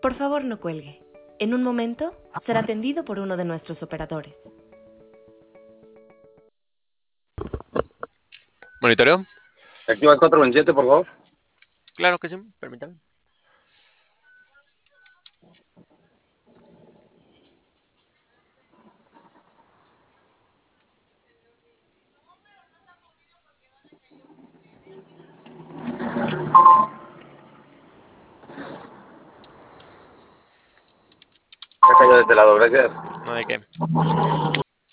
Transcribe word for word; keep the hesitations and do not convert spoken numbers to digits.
Por favor, no cuelgue. En un momento, será atendido por uno de nuestros operadores. ¿Monitoreo? Activa el cuatro veintisiete, por favor. Claro que sí, permítame. Ya cayó de este lado, gracias. No hay que.